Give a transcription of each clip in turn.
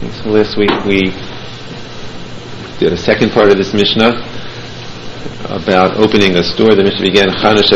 So last week we did a second part of this Mishnah about opening a store. The Mishnah began,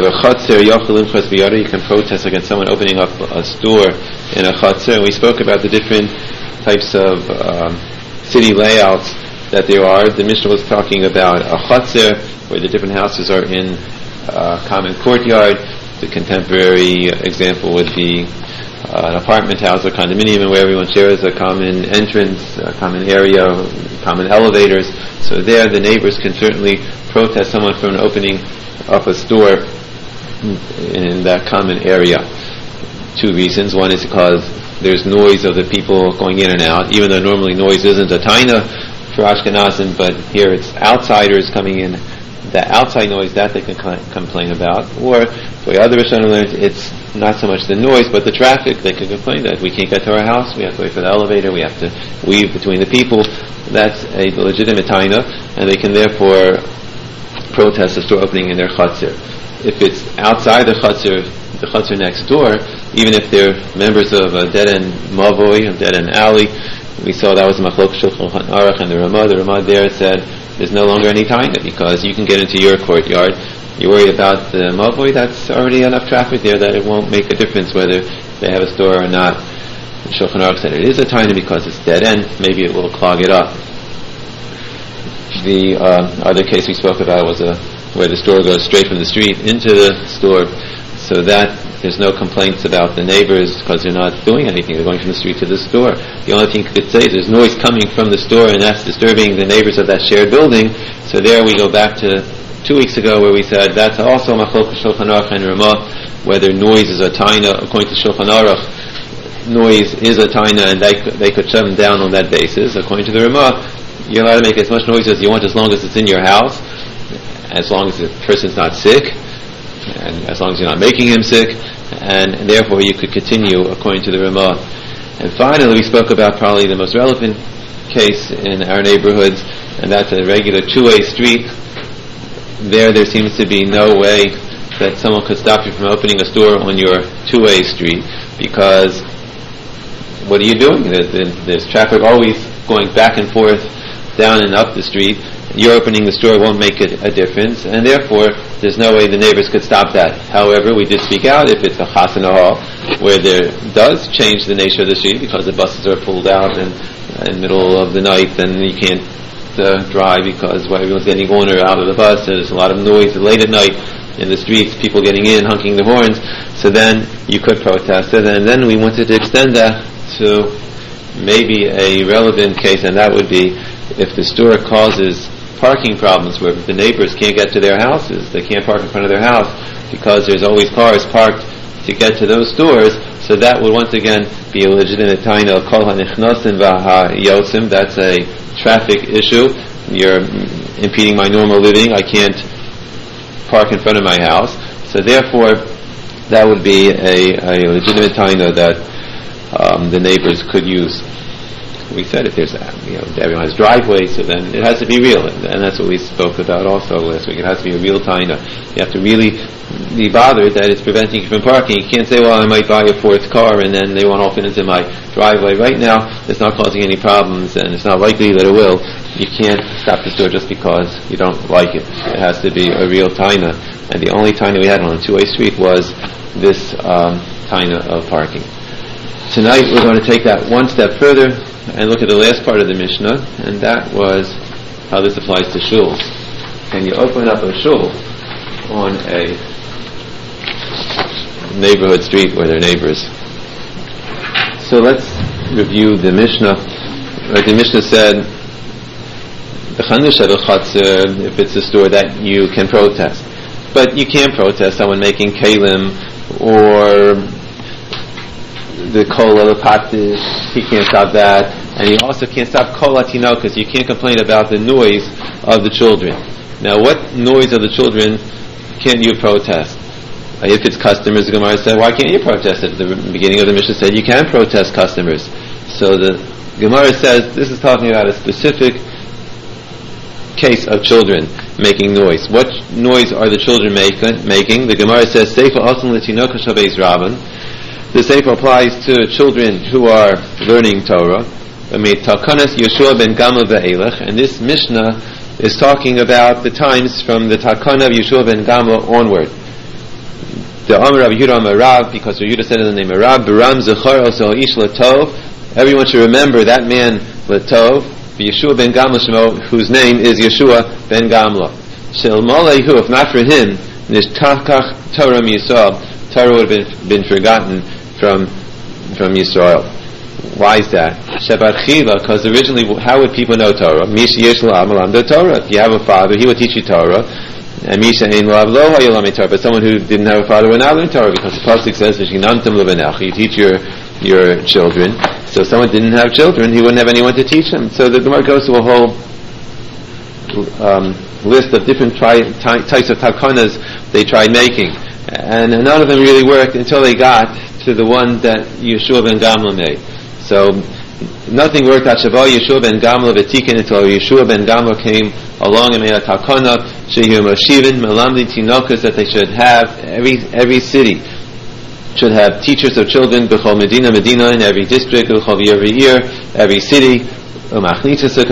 you can protest against someone opening up a store in a chatzir. And we spoke about the different types of city layouts that there are. The Mishnah was talking about a chatzir, where the different houses are in a common courtyard. The contemporary example would be an apartment house or condominium, where everyone shares a common entrance, a common area, common elevators. So there the neighbors can certainly protest someone from opening up a store in that common area. Two reasons. One is because there's noise of the people going in and out, even though normally noise isn't a taina for Ashkenazim, but here it's outsiders coming in. The outside noise, that they can complain about. Or for the other Rishonim learned, it's not so much the noise, but the traffic. They can complain that we can't get to our house, we have to wait for the elevator, we have to weave between the people. That's a legitimate taina, and they can therefore protest the store opening in their chutzir. If it's outside the chutzir next door, even if they're members of a dead-end mavoi, a dead-end alley, we saw that was Machlok Shulchan Aruch and the Ramah. The Ramah there said there's no longer any taina because you can get into your courtyard. You're worried about the mavoi, that's already enough traffic there that it won't make a difference whether they have a store or not. Shulchan Aruch said it is a taina because it's dead end, maybe it will clog it up. The other case we spoke about was where the store goes straight from the street into the store, so that there's no complaints about the neighbors because they're not doing anything, they're going from the street to the store. The only thing you could say is there's noise coming from the store and that's disturbing the neighbors of that shared building. So there we go back to 2 weeks ago where we said that's also Machlok Shulchan Aruch and Ramah, whether noise is a taina. According to Shulchan Aruch, noise is a taina and they could shut them down on that basis. According to the Ramah, you're allowed to make as much noise as you want as long as it's in your house, as long as the person's not sick, and as long as you're not making him sick, and therefore you could continue according to the Ramah. And finally we spoke about probably the most relevant case in our neighborhoods, and that's a regular two-way street. There seems to be no way that someone could stop you from opening a store on your two-way street, because what are you doing? There's traffic always going back and forth, down and up the street. You're opening the store won't make a difference, and therefore there's no way the neighbors could stop that. However, we did speak out if it's a chasana hall where there does change the nature of the street because the buses are pulled out in the middle of the night, then you can't drive because everyone's getting on or out of the bus. There's a lot of noise late at night in the streets, people getting in, honking the horns. So then you could protest it, and then we wanted to extend that to maybe a relevant case, and that would be if the store causes parking problems where the neighbors can't get to their houses, they can't park in front of their house because there's always cars parked to get to those stores. So that would once again be a legitimate taina of kol hanichnasim v'hayotzim. That's a traffic issue. You're impeding my normal living. I can't park in front of my house. So therefore, that would be a legitimate taina that the neighbors could use. We said if there's everyone has driveways, so then it has to be real, and that's what we spoke about also last week. It has to be a real taina. You have to really be bothered that it's preventing you from parking. You can't say, well, I might buy a fourth car and then they won't all fit into my driveway. Right now, it's not causing any problems, and it's not likely that it will. You can't stop the store just because you don't like it. It has to be a real taina, and the only taina we had on a two-way street was this taina of parking. Tonight we're going to take that one step further and look at the last part of the Mishnah, and that was how this applies to shuls. Can you open up a shul on a neighborhood street where they're neighbors? So let's review the Mishnah. The Mishnah said, if it's a store that you can protest. But you can't protest someone making kalim or the kol patish, he can't stop that, and he also can't stop kol atino because you can't complain about the noise of the children. Now, what noise of the children can you protest? If it's customers, the Gemara said, why can't you protest it? The beginning of the Mishnah said you can protest customers. So the Gemara says this is talking about a specific case of children making noise. What noise are the children making? The Gemara says Seifa Asim L'Tinoka Shavez Rabban. The Sefer applies to children who are learning Torah, Takanas Yeshua ben Gamla ve'elech, and this Mishnah is talking about the times from the Takana of Yeshua ben Gamla onward. The Amar Rabbi Yehuda Amar Rav, because Rabbi Yehuda said in the name of Rav, Baram Zechar Oso Ish Latov, everyone should remember that man Latov, Yeshua ben Gamla Shemo, whose name is Yeshua ben Gamla. Shel Malehu, if not for him, Nishtakach Torah Yisrael, Torah would have been forgotten from Yisrael. Why is that? Shebat Chila, because originally, how would people know Torah? Misha Yesh Lo Amalam the Torah. If you have a father, he would teach you Torah. And Misha Ein Lo Avlo Hayolami Torah. But someone who didn't have a father would not learn Torah, because the pasuk says, "V'shinamtem levenach." You teach your children. So if someone didn't have children, he wouldn't have anyone to teach them. So the Gemara goes to a whole list of different types of takanas they tried making, and none of them really worked until they got to the one that Yeshua ben Gamla made. So nothing worked at Shabbat Yeshua ben Gamla v'tikin until Yeshua ben Gamla came along and made a takana shehu moshivin melamdin tinokas, that they should have every city should have teachers of children b'chol medina in every district, b'chol every year, every city. And when they're 6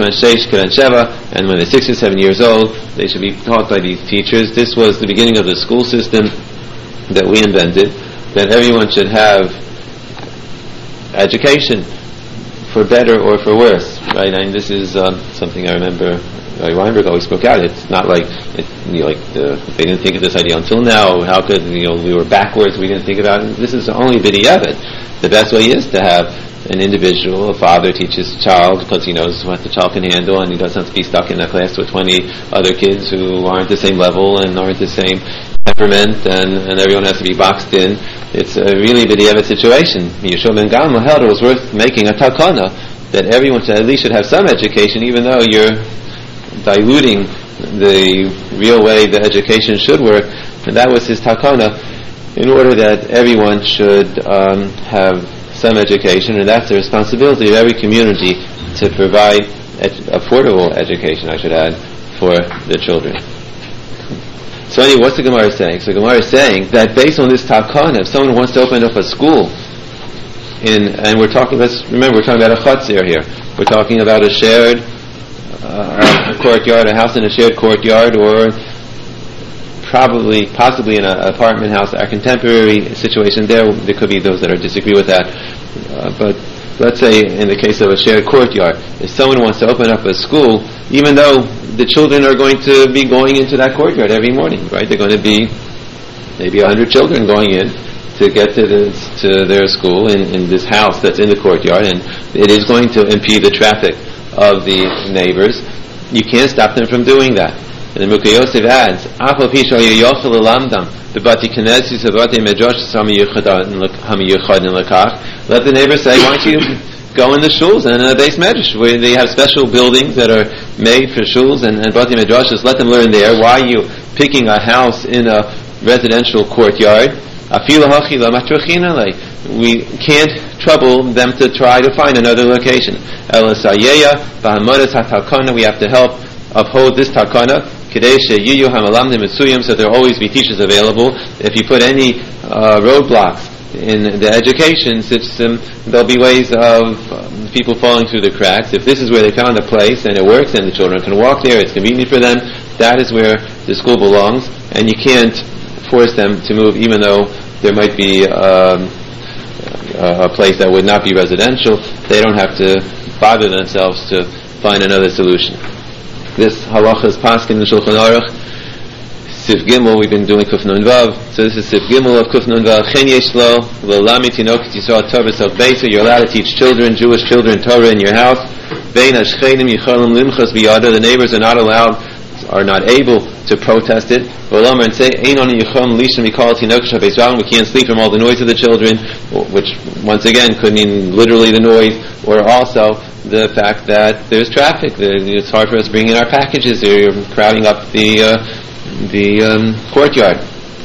or 7 years old, they should be taught by these teachers. This was the beginning of the school system that we invented, that everyone should have education, for better or for worse, right? And this is something I remember Weinberg always spoke out. It's not like they didn't think of this idea until now. How could we were backwards? We didn't think about it. This is only B'diavad. The best way is to have an individual, a father, teach his child, because he knows what the child can handle, and he doesn't have to be stuck in a class with 20 other kids who aren't the same level and aren't the same temperament, and everyone has to be boxed in. It's a really B'diavad situation. Yeshua ben Gamla held it was worth making a takana that everyone should at least have some education, even though you're diluting the real way the education should work. And that was his takana, in order that everyone should have some education, and that's the responsibility of every community to provide affordable education, I should add, for the children. So anyway, what's the Gemara saying? So the Gemara is saying that based on this takana, if someone wants to open up a school, and we're talking, let's remember, we're talking about a chutzir here. We're talking about a shared a courtyard, a house in a shared courtyard, or possibly in an apartment house. Our contemporary situation there could be those that disagree with that. But let's say in the case of a shared courtyard, if someone wants to open up a school, even though the children are going to be going into that courtyard every morning, right? They're going to be maybe 100 children going in to get to their school in this house that's in the courtyard, and it is going to impede the traffic of the neighbors. You can't stop them from doing that. And the Mukha Yosef adds, let the neighbors say, why don't you go in the shuls and in a base medrash, where they have special buildings that are made for shuls and bati medrashas. Let them learn there. Why are you picking a house in a residential courtyard? We can't trouble them to try to find another location. We have to help uphold this takana, so there will always be teachers available. If you put any roadblocks in the education system, there'll be ways of people falling through the cracks. If this is where they found a place and it works and the children can walk there, it's convenient for them, that is where the school belongs, and you can't force them to move, even though there might be a place that would not be residential. They don't have to bother themselves to find another solution. This halacha is paskin in the Shulchan Aruch, Sif Gimel. We've been doing Kuf Nun Vav, so this is Sif Gimel of Kuf Nun Vav. Chen yesh lo l'lami tinok Yisrael Torah b'sel beisa. You're allowed to teach children, Jewish children, Torah in your house. Vein hashchenim yicholim limchas biyada. The neighbors are not able to protest it. And say, we can't sleep from all the noise of the children, which once again could mean literally the noise, or also the fact that there's traffic. It's hard for us bringing in our packages. They're crowding up the courtyard.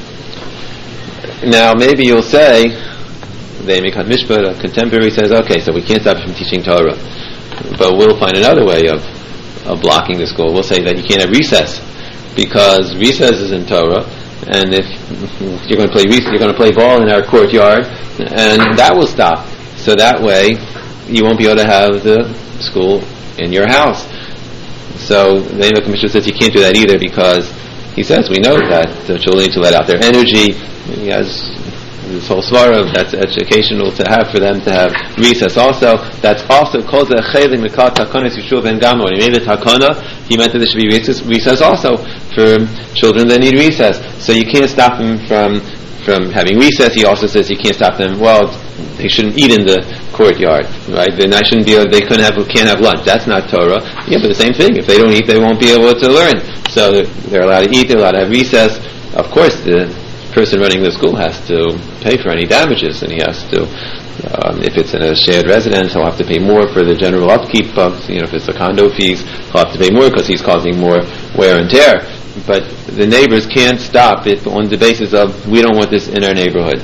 Now maybe you'll say, a contemporary says, okay, so we can't stop from teaching Torah, but we'll find another way of blocking the school. We'll say that you can't have recess, because recess is in Torah, and if you're going to play recess, you're going to play ball in our courtyard, and that will stop. So that way you won't be able to have the school in your house. So the Einik Commission says you can't do that either, because he says we know that the children need to let out their energy. He has this whole svara that's educational to have for them to have recess also. That's also called the chelik mikal takonos Yeshua ben Gamla. When he made the takana, he meant that there should be recess also for children that need recess. So you can't stop them from having recess. He also says you can't stop them. Well, they shouldn't eat in the courtyard, right? Then I shouldn't be able, they can't have lunch. That's not Torah. Yeah, but the same thing. If they don't eat, they won't be able to learn. So they're allowed to eat. They're allowed to have recess. Of course, the person running the school has to pay for any damages, and he has to, if it's in a shared residence, he'll have to pay more for the general upkeep of, if it's the condo fees, he'll have to pay more because he's causing more wear and tear. But the neighbors can't stop it on the basis of, we don't want this in our neighborhood.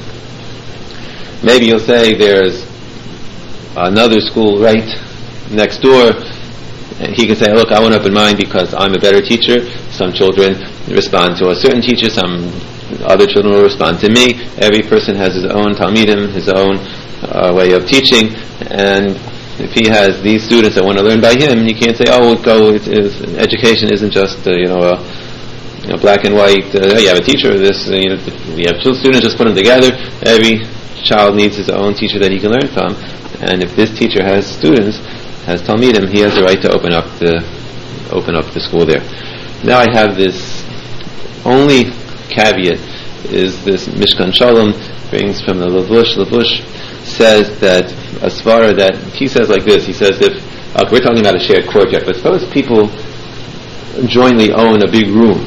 Maybe you'll say there's another school right next door, and he can say, look, I went up in mine because I'm a better teacher. Some children respond to a certain teacher, some other children will respond to me. Every person has his own talmidim, his own way of teaching, and if he has these students that want to learn by him, you can't say, education isn't just black and white. You have a teacher. You have two students. Just put them together. Every child needs his own teacher that he can learn from. And if this teacher has students, has talmidim, he has the right to open up the school there. Now I have this only caveat is this Mishkan Shalom brings from the Lavush. Lavush says that a svara that he says like this. He says if we're talking about a shared courtyard, but suppose people jointly own a big room,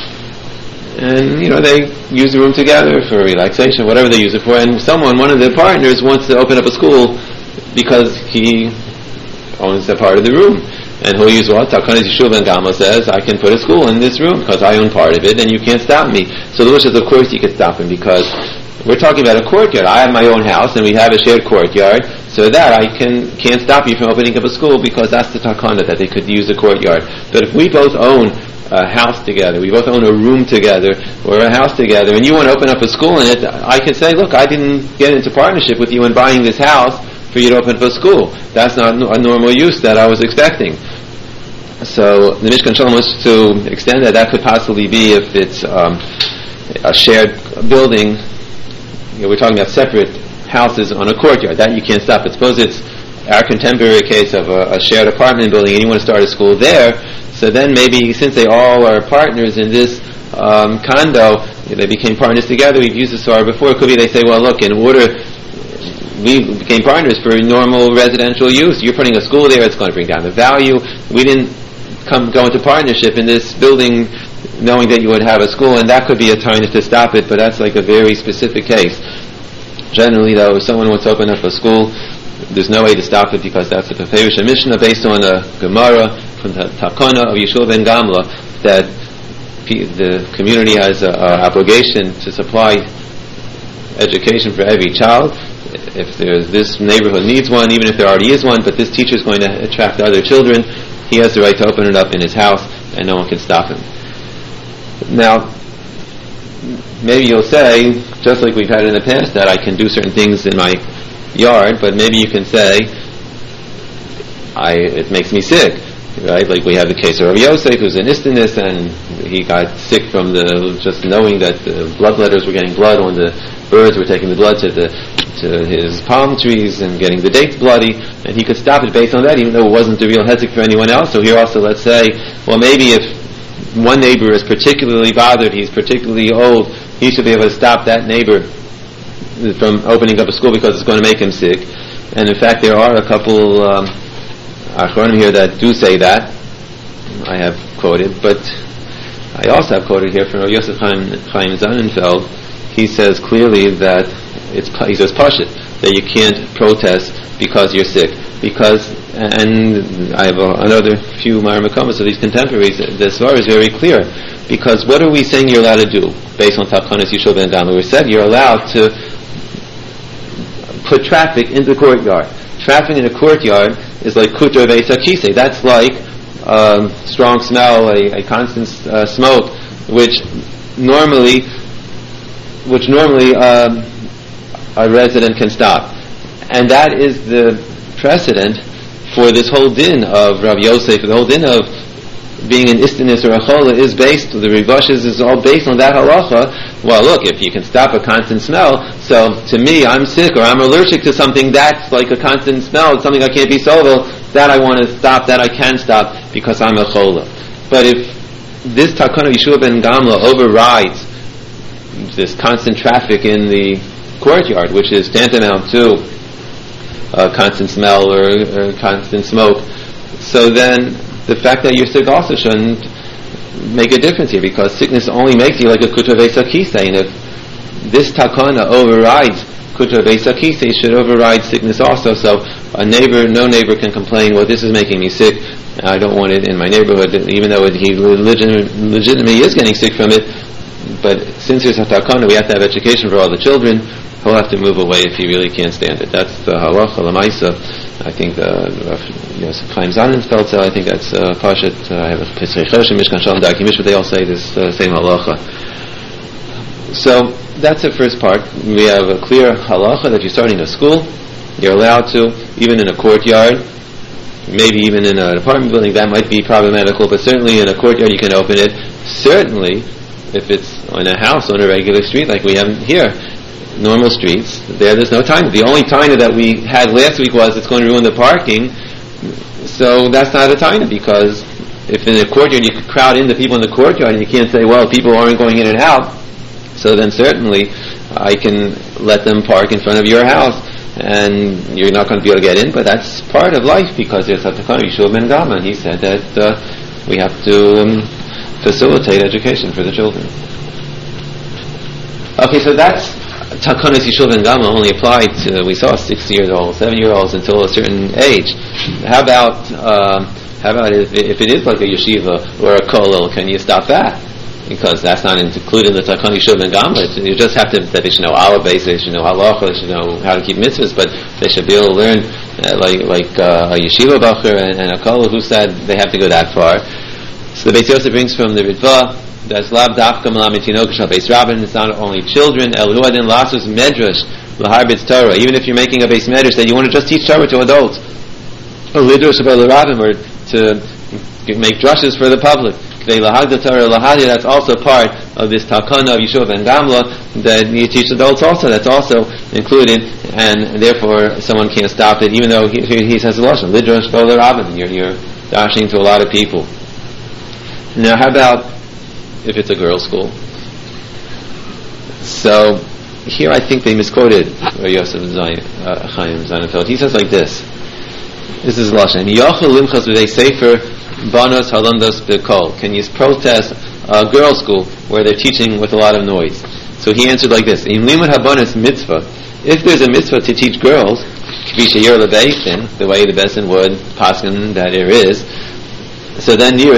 and they use the room together for relaxation, whatever they use it for, and one of the partners wants to open up a school because he owns a part of the room, and he'll use what Takanas Yeshua ben Gamla says, I can put a school in this room because I own part of it, and you can't stop me. So the Lush says, of course you can stop him, because we're talking about a courtyard. I have my own house, and we have a shared courtyard, so that I can't stop you from opening up a school, because that's the takana, that they could use the courtyard. But if we both own a house together, we both own a room together, or a house together, and you want to open up a school in it, I can say, look, I didn't get into partnership with you in buying this house for you to open up a school. That's not a normal use that I was expecting. So the Mishkan Shalom wants to extend that could possibly be if it's a shared building. We're talking about separate houses on a courtyard. That you can't stop. But suppose it's our contemporary case of a shared apartment building, and you want to start a school there. So then maybe, since they all are partners in this condo, they became partners together. We've used this svara before. It could be they say, well, look, we became partners for normal residential use. You're putting a school there, it's going to bring down the value. We didn't go into partnership in this building knowing that you would have a school, and that could be a time to stop it, but that's like a very specific case. Generally, though, if someone wants to open up a school, there's no way to stop it, because that's the Peferish Mishnah based on a Gemara from the Takana of Yeshua ben Gamla, that the community has an obligation to supply education for every child. If this neighborhood needs one, even if there already is one, but this teacher is going to attract other children, he has the right to open it up in his house, and no one can stop him. Now, maybe you'll say, just like we've had in the past, that I can do certain things in my yard, but maybe you can say, it makes me sick, right? Like we have the case of Rabbi Yosef, who's an Istanis, and he got sick from just knowing that the bloodletters were getting blood on the birds, were taking the blood to his palm trees and getting the dates bloody, and he could stop it based on that, even though it wasn't the real hezek for anyone else. So here also, let's say, well, maybe if one neighbor is particularly bothered, he's particularly old, he should be able to stop that neighbor from opening up a school because it's going to make him sick. And in fact, there are a couple Achronim here that do say that. I have quoted, but I also have quoted here from Yosef Chaim Zonnenfeld. He says clearly that he says pashut, that you can't protest because you're sick. And I have another few Maramakomas of these contemporaries. The svara is very clear, because what are we saying you're allowed to do based on Takanas Yeshua ben Gamla? We said you're allowed to put traffic in the courtyard. Traffic in a courtyard is like kutra veisa kisei. That's like strong smell, a constant smoke, which normally a resident can stop. And that is the precedent for this whole din of Rav Yosef, the whole din of being an istanis or a chola is based, the rivashes is all based on that halacha. Well, look, if you can stop a constant smell, so to me, I'm sick or I'm allergic to something that's like a constant smell, something I can't be sovel, that I want to stop, that I can stop because I'm a chola. But if this takana of Yeshua ben Gamla overrides this constant traffic in the courtyard, which is tantamount to constant smell or constant smoke, so then the fact that you're sick also shouldn't make a difference here, because sickness only makes you like a kutra veisakise, and if this takana overrides kutra veisakise, it should override sickness also. So no neighbor can complain, well, this is making me sick, I don't want it in my neighborhood, even though he legitimately is getting sick from it. But since there's a takana, we have to have education for all the children. He'll have to move away if he really can't stand it. That's the halacha l'maisa. I think Yosef Chaim Zannenfeld said, I think that's Pashat. I have a Pesach Choshen, Mishkan Shalom, Darki Mishpat. They all say this same halacha. So that's the first part. We have a clear halacha that you're starting a school. You're allowed to, even in a courtyard, maybe even in an apartment building, that might be problematical, but certainly in a courtyard you can open it. Certainly, if it's in a house on a regular street like we have here, normal streets, there's no time. The only time that we had last week was it's going to ruin the parking, so that's not a time, because if in the courtyard you could crowd in the people in the courtyard and you can't say, well, people aren't going in and out, so then certainly I can let them park in front of your house and you're not going to be able to get in, but that's part of life, because there's a takana of Yeshua ben Gamla, and he said that we have to facilitate education for the children. Okay, so that's Takanas Yeshua ben Gamla only applied to, we saw 6-year-olds, 7-year-olds until a certain age. How about if it is like a yeshiva or a kollel, can you stop that? Because that's not included in the Takanas Yeshua ben Gamla. You just have to, that they should know our base, they should know halacha, they should know how to keep mitzvahs, but they should be able to learn like a yeshiva bacher and a kollel. Who said they have to go that far? So the Beis Yosef brings from the Ritva, that's lav dafka malam etinok shal beis rabin. It's not only children. El huadin lasus medrash laharbitz Torah. Even if you're making a beis medrash that you want to just teach Torah to adults, or lidrosh about the rabin, or to make drushes for the public. K'vei lahagda Torah lahadi. That's also part of this takana of Yeshua ben Gamla, that you teach adults also. That's also included, and therefore someone can't stop it, even though he says the lashon lidrosh about the rabin. You're dashing to a lot of people. Now, how about if it's a girls' school? So here I think they misquoted Yosef Chaim Zannenfeld. He says like this. This is Lashon. Yochel limchas b'dei sefer banos halandos b'kol. Can you protest a girls' school where they're teaching with a lot of noise? So he answered like this. Im limud habanos mitzvah. If there's a mitzvah to teach girls, k'vi sheyer lebeisin, the way the Beis would paskin that there is, so then you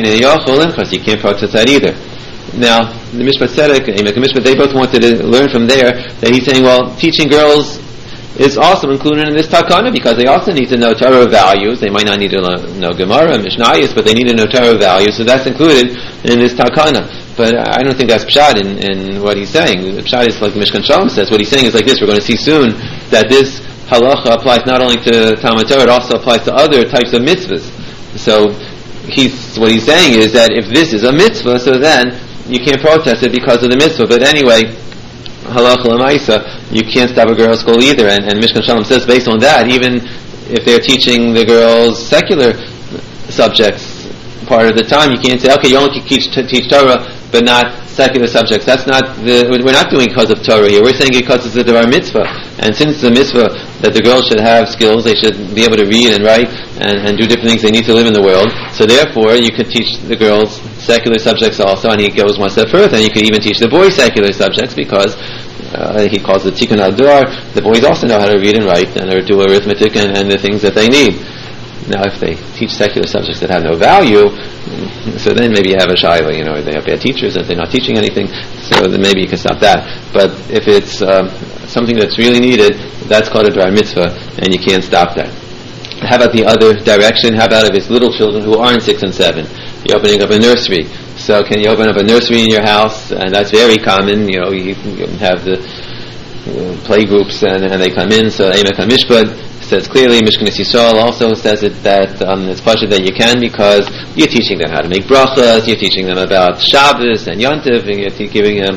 can't protest that either. Now, the Mishpat Tzedek and Emek Mishpat, they both wanted to learn from there that he's saying, well, teaching girls is also included in this takana, because they also need to know Torah values. They might not need to know Gemara, Mishnayos, but they need to know Torah values, so that's included in this takana. But I don't think that's pshat in what he's saying. Pshat is like Mishkan Shalom says. What he's saying is like this. We're going to see soon that this halacha applies not only to Talmud Torah, it also applies to other types of mitzvahs. So what he's saying is that if this is a mitzvah, so then you can't protest it because of the mitzvah. But anyway, halacha l'maisa, you can't stop a girls' school either. And Mishkan Shalom says based on that, even if they're teaching the girls secular subjects part of the time, you can't say, okay, you only teach Torah, but not secular subjects. That's not we're not doing it because of Torah here. We're saying it because it's a Devar mitzvah. And since the mitzvah that the girls should have skills, they should be able to read and write and do different things, they need to live in the world. So therefore, you could teach the girls secular subjects also, and he goes one step further, and you could even teach the boys secular subjects, because he calls it Tikkun Ador. The boys also know how to read and write and do arithmetic and the things that they need. Now, if they teach secular subjects that have no value, so then maybe you have a shayla, they have bad teachers and they're not teaching anything, so then maybe you can stop that. But if it's something that's really needed, that's called a dvar mitzvah, and you can't stop that. How about the other direction? How about if it's little children who aren't 6 and 7? You're opening up a nursery. So can you open up a nursery in your house? And that's very common. You have the play groups, and they come in. So Emek HaMishpad says clearly, Mishkanis Yisrael also says that it's pashut that you can, because you're teaching them how to make brachas, you're teaching them about Shabbos and Yontif, and you're giving them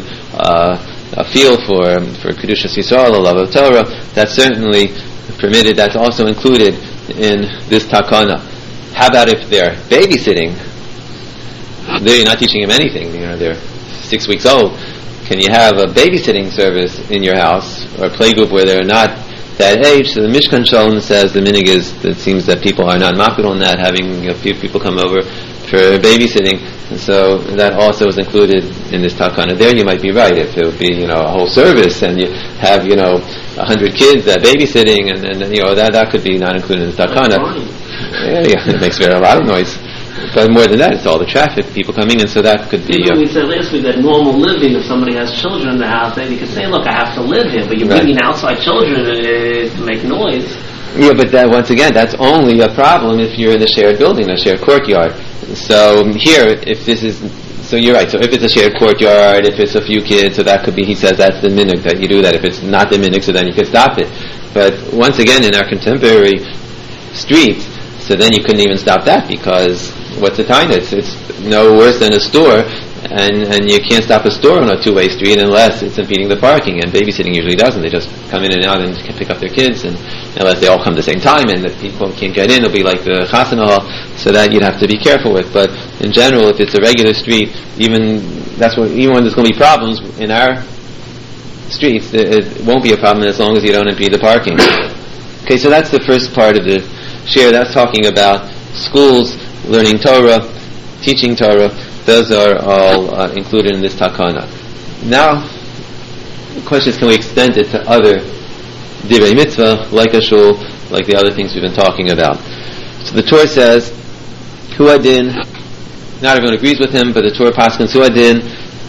a feel for Kedushas Yisrael, a love of Torah. That's certainly permitted. That's also included in this takana. How about if they're babysitting? There you're not teaching them anything. They're 6 weeks old. Can you have a babysitting service in your house, or a play group where they're not that age? So the Mishkan Shalom says the minig is, it seems that people are not makbid on that, having a few people come over for babysitting, and so that also is included in this takana. There you might be right, if it would be a whole service and you have 100 kids babysitting, and that could be not included in the takana. Yeah, it makes a lot of noise. But more than that, it's all the traffic, people coming in, so that could be... We said last week that normal living, if somebody has children in the house, then you can say, look, I have to live here, but you're bringing outside children to make noise. Yeah, but that, once again, that's only a problem if you're in a shared building, a shared courtyard. So here, if this is... So you're right, so if it's a shared courtyard, if it's a few kids, so that could be, he says that's the minhag, that you do that. If it's not the minhag, so then you could stop it. But once again, in our contemporary streets, so then you couldn't even stop that, because what's the time? It's no worse than a store, and you can't stop a store on a two-way street unless it's impeding the parking, and babysitting usually doesn't. They just come in and out and can pick up their kids, and unless they all come at the same time and the people can't get in, it'll be like the chasana hall, so that you'd have to be careful with. But in general, if it's a regular street, even when there's going to be problems in our streets, it won't be a problem as long as you don't impede the parking. Okay, so that's the first part of the share. That's talking about schools, learning Torah, teaching Torah. Those are all included in this takana. Now, the question is, can we extend it to other divrei mitzvah, like a shul, like the other things we've been talking about? So the Torah says, Hu adin, not everyone agrees with him, but the Torah paskins, Hu adin,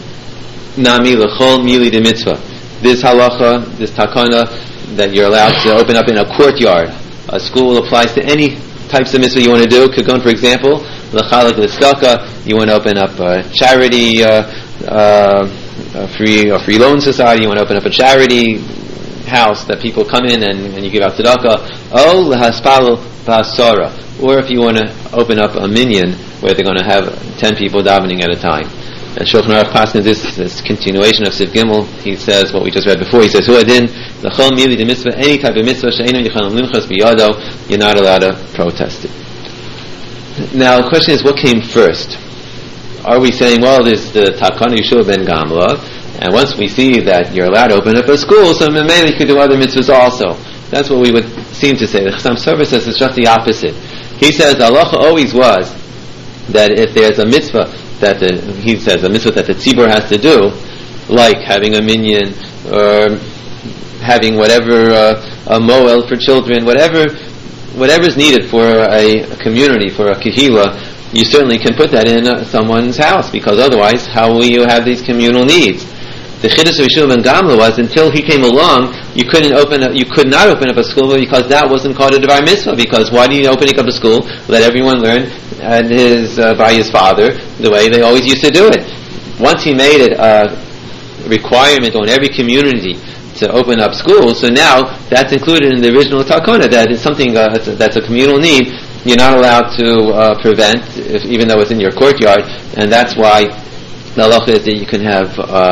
nami l'chol mili de mitzvah. This halacha, this takana, that you're allowed to open up in a courtyard. A school applies to any types of mitzvah you want to do. Could go, for example, l'chalak l'skaka, you want to open up a charity, a free loan society, you want to open up a charity house that people come in and you give out tzedakah. Oh, l'haspalu b'asara. Or if you want to open up a minyan where they're going to have 10 people davening at a time. And Shulchan Aruch Paskin, this continuation of Siv Gimel, he says what we just read before. He says, Hu adin, l'chol mili de mitzvah, any type of mitzvah, she'einu yichalam limchas biyado, you're not allowed to protest it. Now, the question is, what came first? Are we saying, well, there's the Takana Yeshua ben Gamla, and once we see that you're allowed to open up a school, so maybe you could do other mitzvahs also. That's what we would seem to say. The Chassam Sofer says it's just the opposite. He says, halacha always was that if there's a mitzvah he says a mitzvah that the tzibur has to do, like having a minyan, or having whatever, a moel for children, whatever's needed for a community, for a kehila, you certainly can put that in someone's house, because otherwise, how will you have these communal needs? The Chiddush of Yeshua ben Gamla was, until he came along, you could not open up a school because that wasn't called a Devar Mitzvah. Because why do you open up a school? Let everyone learn by his father the way they always used to do it. Once he made it a requirement on every community to open up schools, so now that's included in the original Takana, that it's something that's a communal need. You're not allowed to prevent, even though it's in your courtyard, and that's why the halacha is that you can have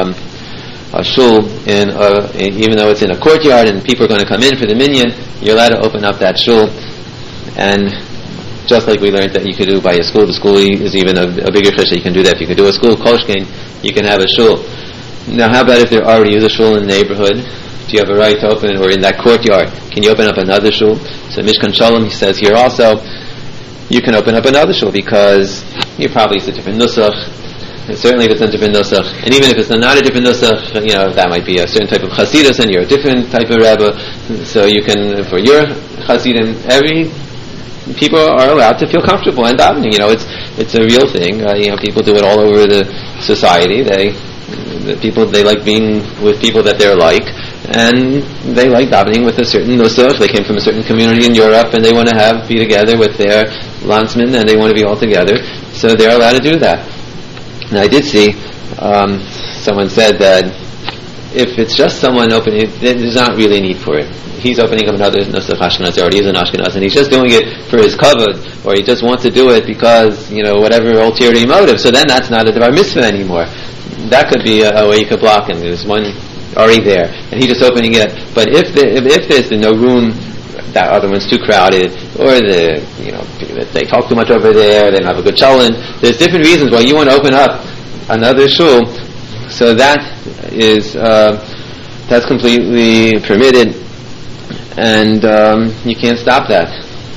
a shul, even though it's in a courtyard and people are going to come in for the minyan, you're allowed to open up that shul. And just like we learned that you could do by a school, the school is even a bigger fish that you can do that. If you could do a school, koshkein, you can have a shul. Now, how about if there already is a shul in the neighborhood? Do you have a right to open, or in that courtyard, can you open up another shul? So Mishkan Shalom, he says here also, you can open up another shul, because you probably it's a different nusach. And certainly if it's a different nusach, and even if it's not a different nusach, that might be a certain type of chasidus, and you're a different type of rebbe, so you can, for your chasidim, people are allowed to feel comfortable in davening. It's a real thing. People do it all over the society. They like being with people that they're like, and they like davening with a certain nusach. They came from a certain community in Europe, and they want to be together with their landsmen, and they want to be all together, so they're allowed to do that. And I did see someone said that if it's just someone opening, there's not really a need for it. He's opening up another Nusach Ashkenaz, or he's an Ashkenaz, and he's just doing it for his kavod, or he just wants to do it because, whatever ulterior motive, so then that's not a Devar Mitzvah anymore. That could be a way you could block him. There's one already there, and he's just opening it. But if there's no room, that other one's too crowded, or they talk too much over there, they don't have a good challah, there's different reasons why you want to open up another shul, so that is that's completely permitted, and you can't stop that.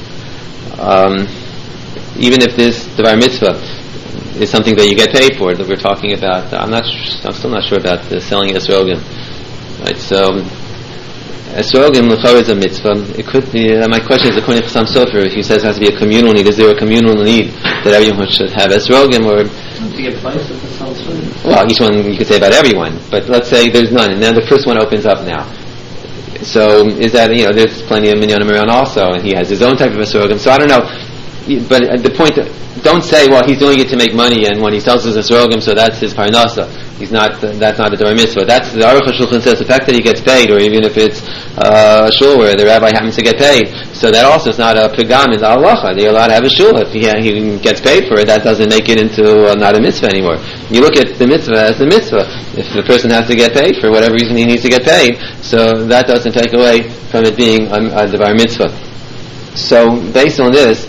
Even if this Devar Mitzvah is something that you get paid for, that we're talking about. I'm still not sure about the selling esrogim. Right, so esrogim l'chorah is a mitzvah. It could be. My question is, according to Chassam Sofer, if he says it has to be a communal need, is there a communal need that everyone should have esrogim, or? To get places to sell esrogim. Well, each one you could say about everyone, but let's say there's none, and then the first one opens up now. So is that there's plenty of minyanim around also, and he has his own type of esrogim. So I don't know. But the point, don't say, well, he's doing it to make money, and when he sells his esrogim, so that's his parnasa. That's not a Devar Mitzvah. That's the Aruch HaShulchan says, the fact that he gets paid, or even if it's a shul where the rabbi happens to get paid, so that also is not a pigam in the halacha. They're allowed to have a shul. If he gets paid for it, that doesn't make it into not a mitzvah anymore. You look at the mitzvah as the mitzvah. If the person has to get paid for whatever reason he needs to get paid, so that doesn't take away from it being a Devar Mitzvah. So based on this,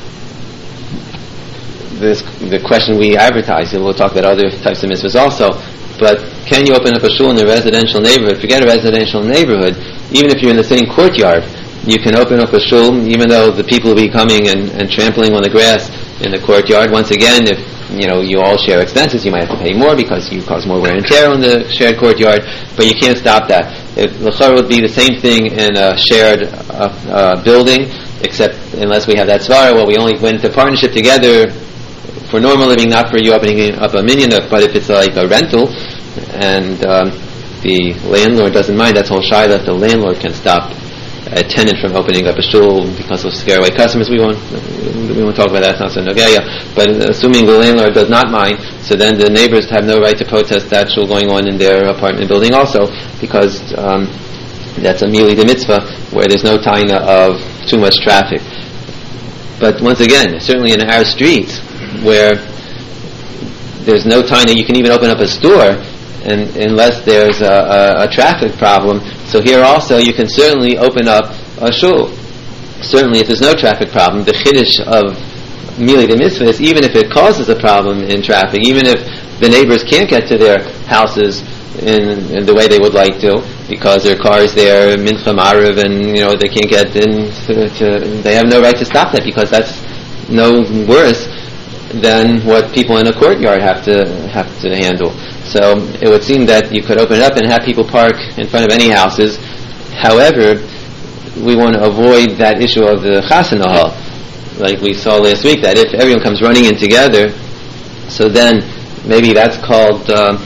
the question we advertise, and we'll talk about other types of mitzvahs also, but can you open up a shul in a residential neighborhood? Forget a residential neighborhood, even if you're in the same courtyard, you can open up a shul, even though the people will be coming and trampling on the grass in the courtyard. Once again, if you all share expenses, you might have to pay more because you cause more wear and tear on the shared courtyard, but you can't stop that. L'chorah would be the same thing in a shared building, except unless we have that svara, well, we only went into partnership together for normal living, not for you opening up a minyan, but if it's like a rental, and the landlord doesn't mind, that's whole shayla, if the landlord can stop a tenant from opening up a shul because of scare away customers, we won't talk about that, it's not so nogaya, but assuming the landlord does not mind, so then the neighbors have no right to protest that shul going on in their apartment building also, because that's a mili de mitzvah, where there's no taina of too much traffic. But once again, certainly in our streets, where there's no time that you can even open up a store unless there's a traffic problem. So here also you can certainly open up a shul. Certainly if there's no traffic problem, the chiddush of mili de mitzvah is even if it causes a problem in traffic, even if the neighbors can't get to their houses in the way they would like to, because their car is there, mincha ma'ariv, and they can't get in, they have no right to stop that, because that's no worse than what people in a courtyard have to handle. So it would seem that you could open it up and have people park in front of any houses. However, we want to avoid that issue of the chasana hall, like we saw last week, that if everyone comes running in together, so then maybe that's called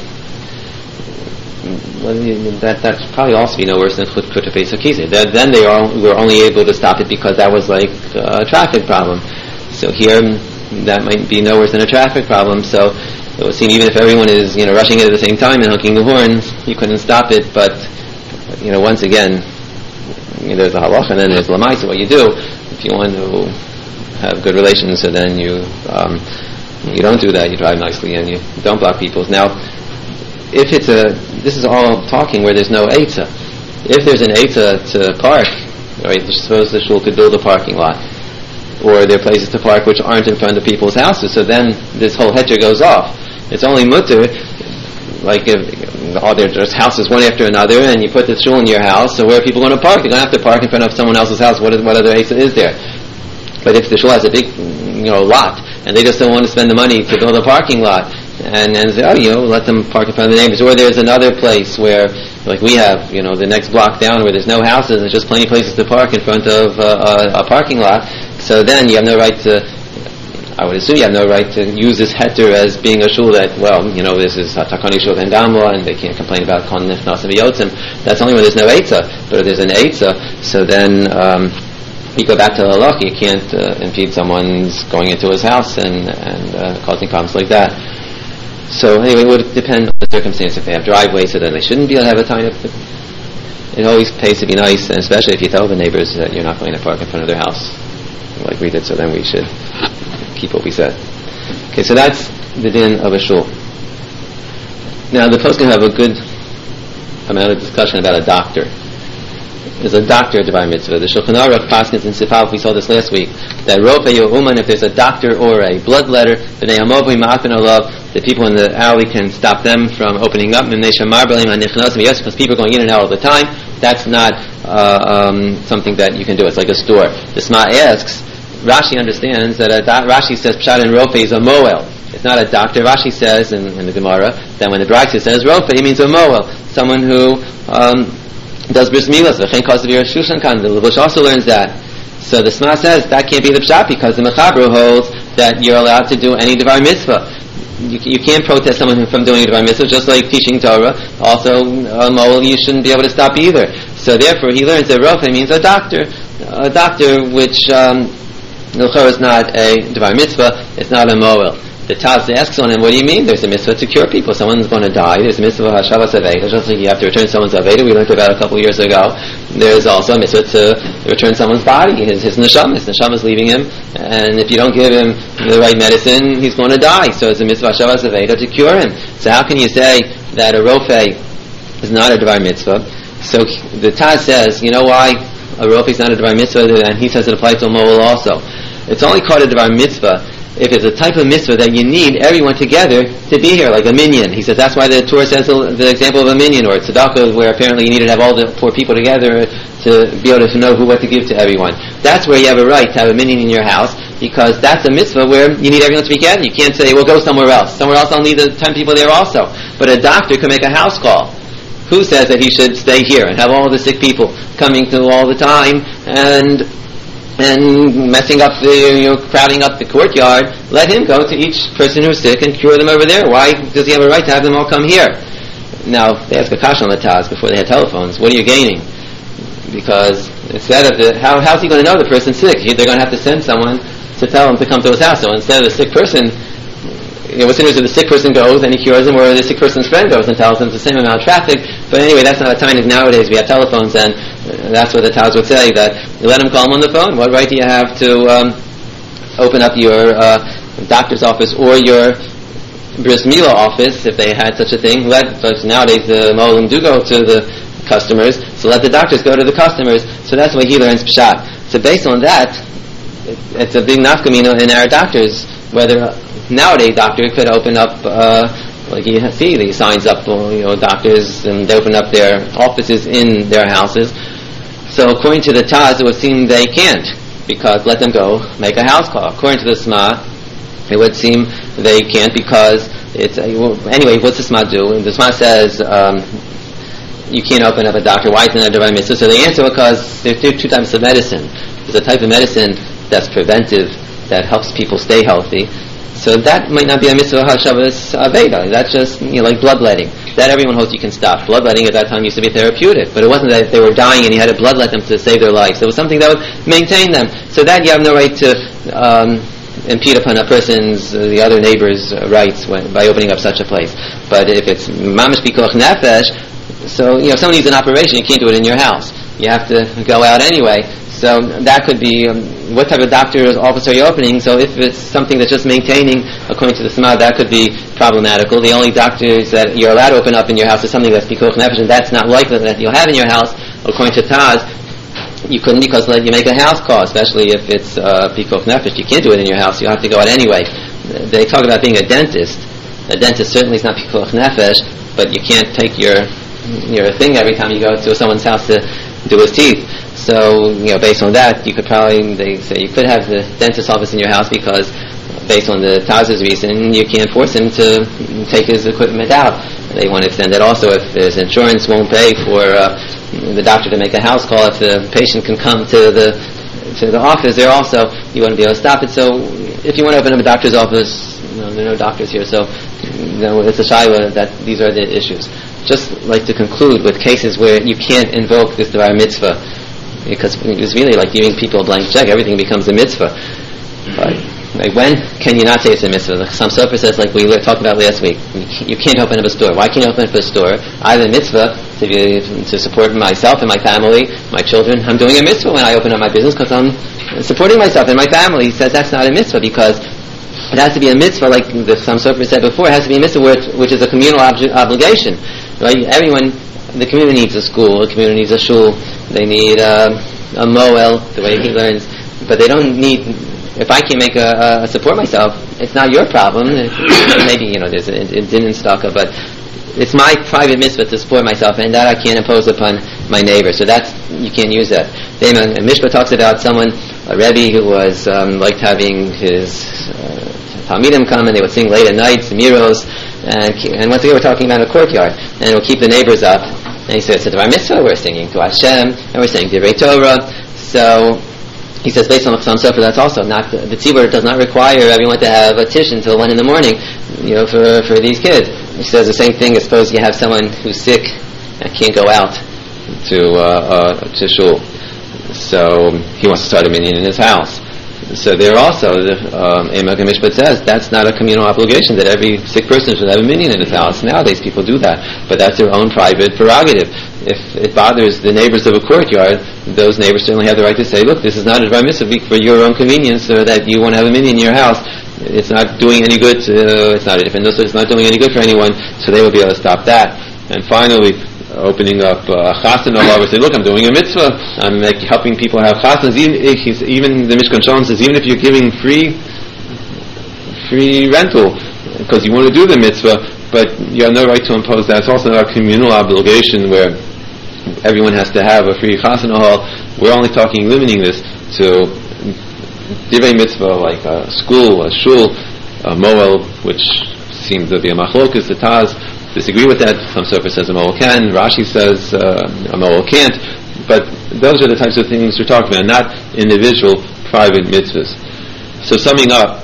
that's probably also be no worse than chut beis hakizeh. Then were only able to stop it because that was like a traffic problem. So here that might be no worse than a traffic problem. So it would seem even if everyone is rushing in at the same time and honking the horns, you couldn't stop it. But once again, there's the halacha and then there's lamai. So what you do if you want to have good relations, so then you don't do that. You drive nicely and you don't block people's. Now, if this is all talking where there's no eitzah. If there's an eitzah to park, right? Suppose the shul could build a parking lot, or there are places to park which aren't in front of people's houses, so then this whole heter goes off. It's only mutter, like if there's houses one after another, and you put the shul in your house, so where are people going to park? They're going to have to park in front of someone else's house. What other eitzah is there? But if the shul has a big lot, and they just don't want to spend the money to build a parking lot, and say, let them park in front of the neighbors. Or there's another place where, like we have, the next block down where there's no houses, there's just plenty of places to park in front of a parking lot. So then you have no right to, I would assume you have no right to use this heter as being a shul that, this is Takani Shul and Gamla, and they can't complain about Kon Nifnas and Yotzim. That's only when there's no eitzah. But if there's an eitzah, so then you go back to the halach, you can't impede someone's going into his house and causing problems like that. So anyway, it would depend on the circumstance. If they have driveways, so then they shouldn't be able to have a tiny. It always pays to be nice, and especially if you tell the neighbors that you're not going to park in front of their house, like we did. So then we should keep what we said. Okay, so that's the din of a shul. Now the post can have a good amount of discussion about a doctor. Is a doctor a Devar Mitzvah? The Shulchan Aruch paskins in Sifal, we saw this last week, that Rofe Yehuman, if there's a doctor or a blood letter, the people in the alley can stop them from opening up, because people are going in and out all the time. That's not something that you can do. It's like a store. The Sma asks, Rashi understands that Rashi says Pshat and Rofe is a moel. It's not a doctor. Rashi says in the Gemara that when the Brisa says Rofe, it means a moel, someone who does bris milas. The Levush also learns that. So the Sma says that can't be the Pshat because the Mechaber holds that you're allowed to do any Devar Mitzvah. You can't protest someone from doing a Devar Mitzvah, just like teaching Torah. Also, you shouldn't be able to stop either. So therefore, he learns that Rofe means a doctor which is not a Devar Mitzvah. It's not a Moel. The Taz asks on him, what do you mean? There's a mitzvah to cure people. Someone's going to die. There's a mitzvah Hashavas Aveda. Just like you have to return someone's Aveda, we learned about a couple of years ago. There's also a mitzvah to return someone's body, his neshama. His neshama is leaving him, and if you don't give him the right medicine, he's going to die. So it's a mitzvah Hashavas Aveda to cure him. So how can you say that a Rofe is not a Devar Mitzvah? So the Taz says, you know why a Rofe is not a Devar Mitzvah, and he says it applies to a Moel also. It's only called a Devar Mitzvah if it's a type of mitzvah that you need everyone together to be here, like a minyan. He says that's why the Torah says the example of a minyan, or tzedakah, where apparently you needed to have all the poor people together to be able to know what to give to everyone. That's where you have a right to have a minyan in your house, because that's a mitzvah where you need everyone to be together. You can't say, well, go somewhere else. Somewhere else I'll need the 10 people there also. But a doctor can make a house call. Who says that he should stay here and have all the sick people coming to all the time and messing up crowding up the courtyard? Let him go to each person who's sick and cure them over there. Why does he have a right to have them all come here? Now, they asked a kasha on the Taz before they had telephones. What are you gaining? Because instead of how's he going to know the person's sick? They're going to have to send someone to tell him to come to his house. So instead of the sick person, what's interesting is the sick person goes and he cures him, or the sick person's friend goes and tells him it's the same amount of traffic. But anyway, that's not a time as nowadays. We have telephones, and that's what the Taz would say, that you let him call him on the phone. What right do you have to open up your doctor's office or your bris milah office, if they had such a thing? Nowadays the Molim do go to the customers, so let the doctors go to the customers. So that's why he learns Pshat. So based on that, it's a big nafkamina in our doctors, whether nowadays doctor could open up, like you see, he signs up doctors, and they open up their offices in their houses. So according to the Taz, it would seem they can't, because let them go make a house call. According to the Sma, it would seem they can't, because it's anyway. What's the Sma do? The Sma says you can't open up a doctor. Why isn't that a Devar Mitzvah? So they answer because there are two types of medicine. There's a type of medicine that's preventive, that helps people stay healthy. So that might not be a mitzvah Hashavas Aveda. That's just like bloodletting. That everyone hopes you can stop. Bloodletting at that time used to be therapeutic, but it wasn't that they were dying and you had to bloodlet them to save their lives. It was something that would maintain them. So that you have no right to impede upon a person's, the other neighbor's rights by opening up such a place. But if it's mamish pikuach nefesh, so if someone needs an operation, you can't do it in your house. You have to go out anyway. So that could be what type of doctor's office are you opening? So if it's something that's just maintaining, according to the Sma, that could be problematical. The only doctors that you're allowed to open up in your house is something that's pikuach nefesh, and that's not likely that you'll have in your house. According to Taz, you couldn't, because you make a house call, especially if it's pikuach nefesh. You can't do it in your house. You have to go out anyway. They talk about being a dentist. A dentist certainly is not pikuach nefesh, but you can't take your thing every time you go to someone's house to do his teeth. So, based on that, they say you could have the dentist's office in your house, because based on the Taz's reason, you can't force him to take his equipment out. They want to extend that also. If his insurance won't pay for the doctor to make a house call, if the patient can come to the office there also, you wouldn't be able to stop it. So if you want to open up a doctor's office, there are no doctors here, so it's a shayla that these are the issues. Just like to conclude with cases where you can't invoke this Devar Mitzvah, because it's really like giving people a blank check. Everything becomes a mitzvah. But Like, when can you not say it's a mitzvah? Like some Sofer says, like we talked about last week, you can't open up a store. Why can't you open up a store? I have a mitzvah to support myself and my family, my children. I'm doing a mitzvah when I open up my business because I'm supporting myself and my family. He says that's not a mitzvah because it has to be a mitzvah, like some Sofer said before, it has to be a mitzvah which is a communal obligation. Right? Everyone, the community needs a school, the community needs a shul, they need a moel, the way he learns, but they don't need. If I can make a support myself, it's not your problem. Maybe there's a din in tzedakah, but it's my private mitzvah to support myself, and that I can't impose upon my neighbor. So you can't use that. Then Mishpah talks about someone, a Rebbe, who was liked having his Talmidim come, and they would sing late at night, Semiros, and once again we're talking about a courtyard, and it will keep the neighbors up. And he says, "To our mitzvah, we're singing to Hashem, and we're saying Divrei Torah." So he says, based on the Chassam Sofer, that's also not the tzibur does not require everyone to have a tish until 1 a.m, for these kids. He says the same thing. Suppose you have someone who's sick and can't go out to shul, so he wants to start a minyan in his house. So there also, Emek Mishpat says that's not a communal obligation that every sick person should have a minyan in his house. Nowadays people do that, but that's their own private prerogative. If it bothers the neighbors of a courtyard, those neighbors certainly have the right to say, look, this is not a dvar mitzvah for your own convenience, or that you want to have a minyan in your house. It's not doing any good. It's not doing any good for anyone, so they will be able to stop that. And finally, opening up chassan or say, look, I'm doing a mitzvah. I'm helping people have chassans. Even the Mishkan Shalom says, even if you're giving free rental because you want to do the mitzvah, but you have no right to impose that. It's also not a communal obligation where everyone has to have a free chassan hall. We're only limiting this to divrei mitzvah like a school, a shul, a moel, which seems to be a machlokas. The Taz disagree with that. Some Sofer says a moel can. Rashi says a moel can't. But those are the types of things we're talking about, not individual private mitzvahs. So summing up,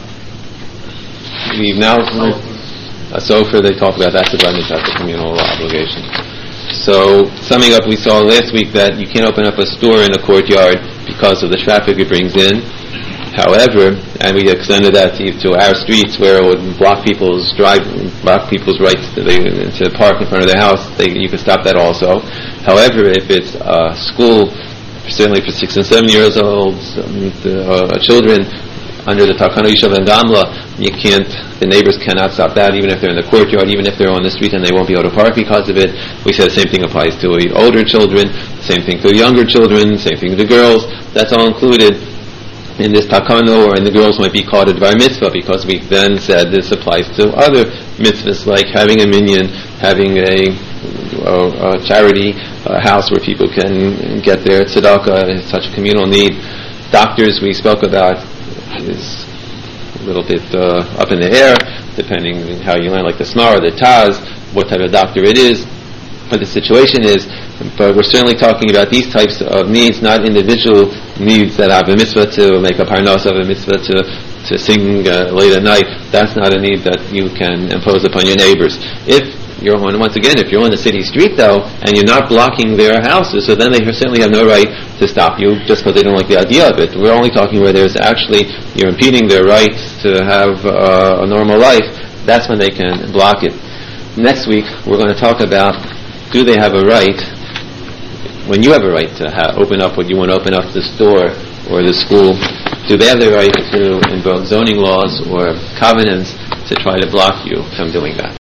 we've now a Sofer, they talk about that's the communal obligation. So summing up, we saw last week that you can't open up a store in a courtyard because of the traffic it brings in. However, and we extended that to our streets where it would block people's rights to park in front of their house. You can stop that also. However, if it's a school, certainly for 6 and 7 years old, children under the Takana Yishav and Gamla, the neighbors cannot stop that, even if they're in the courtyard, even if they're on the street and they won't be able to park because of it. We said the same thing applies to older children, same thing to younger children, same thing to girls. That's all included in this takano, or in the girls might be called a dvar mitzvah, because we then said this applies to other mitzvahs like having a minyan, having a charity house where people can get their tzedakah. It's such a communal need. Doctors, we spoke about, is a little bit up in the air, depending on how you learn, like the Smar or the Taz, what type of doctor it is, what the situation is. But we're certainly talking about these types of needs, not individual needs that have a mitzvah to make a parnos, have a mitzvah to sing late at night. That's not a need that you can impose upon your neighbors. If you're on the city street though, and you're not blocking their houses, so then they certainly have no right to stop you just because they don't like the idea of it. We're only talking where there's actually, you're impeding their right to have a normal life. That's when they can block it. Next week, we're going to talk about, do they have a right, when you have a right to open up what you want to open up, the store or the school, do they have the right to invoke zoning laws or covenants to try to block you from doing that?